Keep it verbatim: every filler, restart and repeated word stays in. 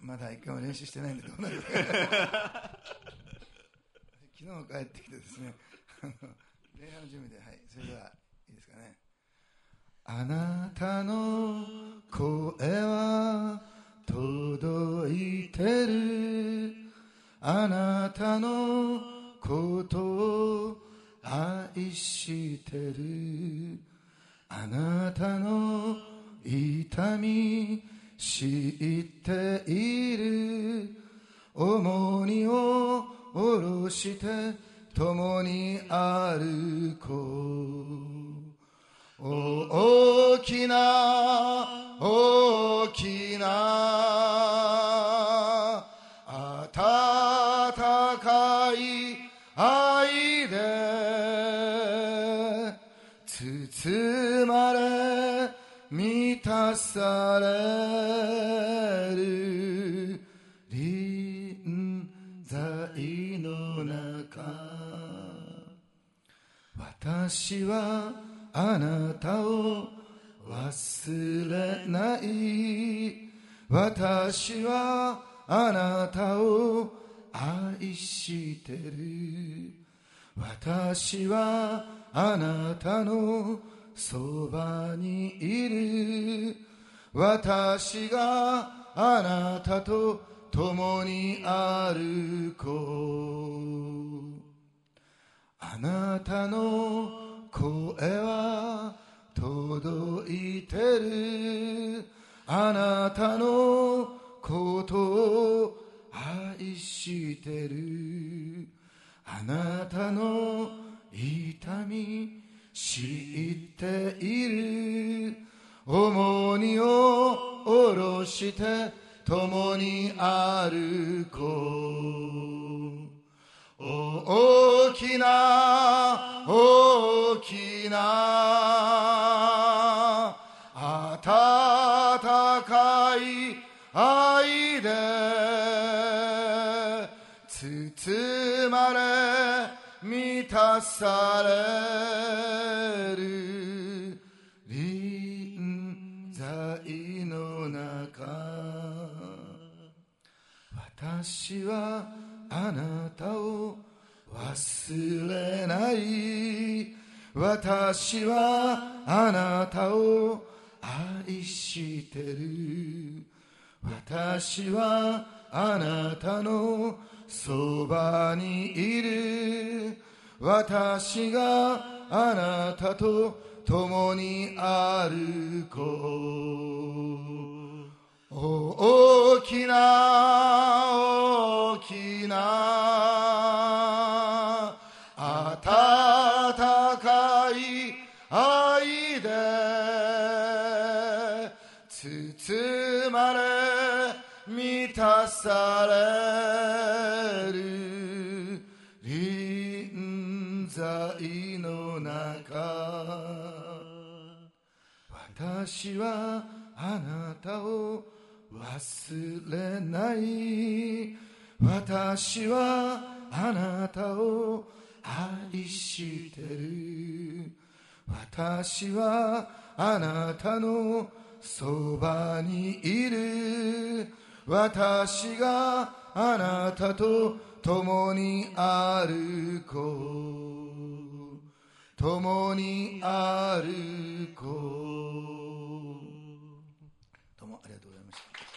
まだ一回も練習してないんでどうなるか昨日帰ってきてですね礼拝の準備で、はい、それではいいですかね。あなたの声は届いてる、あなたのことを愛してる、あなたの痛み知っている、重荷を下ろして共に歩こう。大きな大きな温かい愛で包まれ満たされる臨在の中、私はあなたを忘れない、私はあなたを愛してる、私はあなたのそばにいる、私があなたと共に歩こう。あなたの声は届いてる、あなたのことを愛してる、あなたの痛み知っている、重荷を下ろして共に歩こう。大きな大きな温かい愛で包まれ満たされる臨在の中、私はあなたを忘れない、私はあなたを愛してる、私はあなたのそばにいる、私があなたと共に歩こう。大きな大きな温かい愛で包まれ満たされる臨在の中、私はあなたを忘れない、私はあなたを愛してる、私はあなたのそばにいる、私があなたと共に歩こう、共に歩こう。どうもありがとうございました。